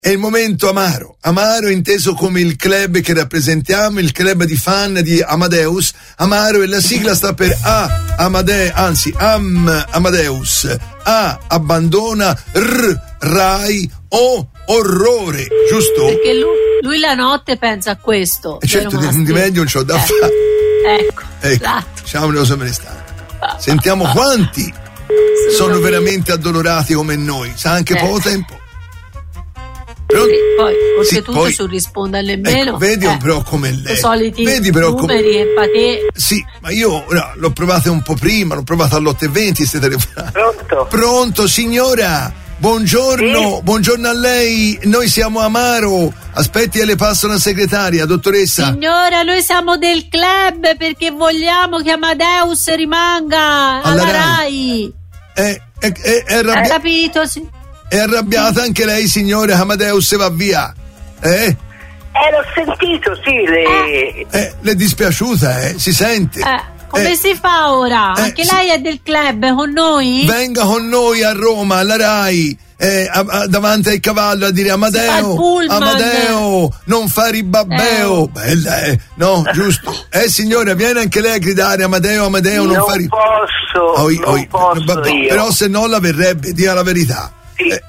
È il momento Amaro. Amaro inteso come il club che rappresentiamo, il club di fan di Amadeus. Amaro, e la sigla sta per Amadeus. A, abbandona, Rai, O, orrore, giusto? Perché lui la notte pensa a questo. E certo, di meglio non c'ho da fare. Ecco. Esatto. Diciamo cosa me ne sta. Sentiamo quanti sono veramente addolorati come noi. Sa anche poco tempo. Poi oltretutto su risponde nemmeno. Ecco, vedi però come lei. I soliti vedi però numeri e patè. Sì, ma io l'ho provata un po' prima, l'ho provata all'8:20 queste telefonate. Pronto signora? Buongiorno, sì? Buongiorno a lei, noi siamo Amaro. Aspetti e le passo una segretaria, dottoressa. Signora, noi siamo del club perché vogliamo che Amadeus rimanga alla Rai. Capito, sì. È arrabbiata anche lei, signore? Amadeus va via. L'ho sentito, sì. Le è dispiaciuta, si sente. Come si fa ora? Anche lei è del club con noi? Venga con noi a Roma, alla Rai, davanti al cavallo a dire Amadeo, non fare i babbeo. Bella, no, giusto. Signora, viene anche lei a gridare Amadeo, non fare. Non posso io. Però se no la verrebbe, dia la verità. Sì. Vedi,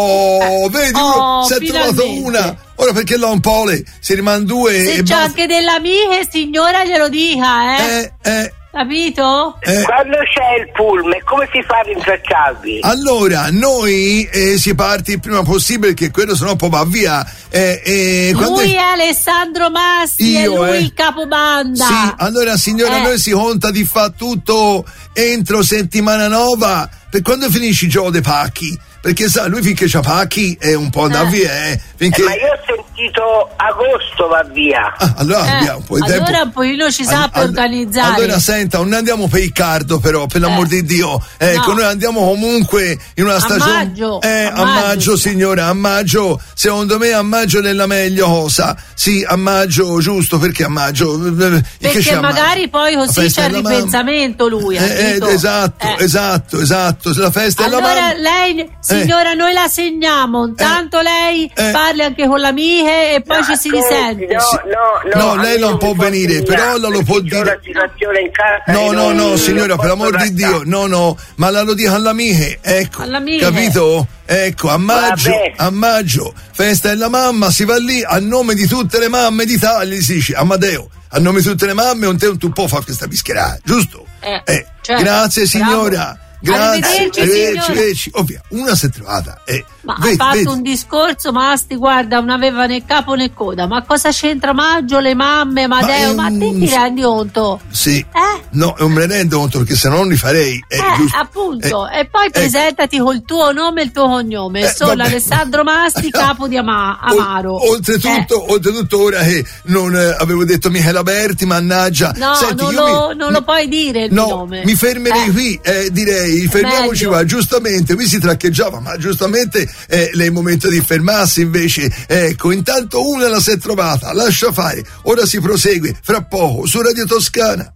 si è trovato una. Ora perché l'ho un po' si rimane due. Se c'è anche dell'amica, signora, glielo dica, capito? Quando c'è il pullman, come si fa a rintracciarvi? Allora, noi si parte il prima possibile, perché quello sennò poi va via. Lui è Alessandro Massi, è lui il capobanda. Sì, allora signora, noi si conta di fare tutto entro settimana nuova. Per quando finisce il gioco dei pacchi? Perché sa, lui finché c'ha pacchi è un po' da via, finché... ma io ho sentito agosto va via. Allora via un po' di tempo. Allora un pochino ci sa per organizzare. Allora senta, non andiamo per il cardo però, per l'amor di Dio. Ecco, noi andiamo comunque in una stagione... A maggio, signora, a maggio. Secondo me a maggio è la meglio cosa. Sì, a maggio, giusto, perché a maggio? Perché magari poi così c'è il ripensamento lui, esatto. La festa della mamma. Allora lei... Signora, noi la segniamo. Intanto lei parli anche con l'amica e poi ci si risente. No, lei non può venire, però lo può dire. No, signora, per l'amor di Dio, no, ma la lo dica all'amica, ecco. Capito? Ecco, a maggio, festa della mamma, si va lì a nome di tutte le mamme d'Italia, si dice Amadeo, a nome di tutte le mamme, un po' fa questa bischerata, giusto? Certo, grazie signora. Bravo. Grazie, arrivederci. Ovvio, una si è trovata. Ma ha fatto un discorso, Masti, guarda, non aveva né capo né coda. Ma cosa c'entra maggio, le mamme, Amadeo? Ma te ti rendi conto? Sì. No, non me ne rendo conto perché se no non li farei. Appunto. E poi presentati col tuo nome e il tuo cognome. Sono Alessandro Masti, capo di Amaro. Oltretutto ora che non avevo detto Michela Berti, mannaggia. No, senti, non lo puoi dire il mio nome. Mi fermerei qui, direi. Fermiamoci qua, giustamente qui si traccheggiava, ma giustamente è il momento di fermarsi invece. Ecco, intanto una la si è trovata, lascia fare, ora si prosegue fra poco su Radio Toscana.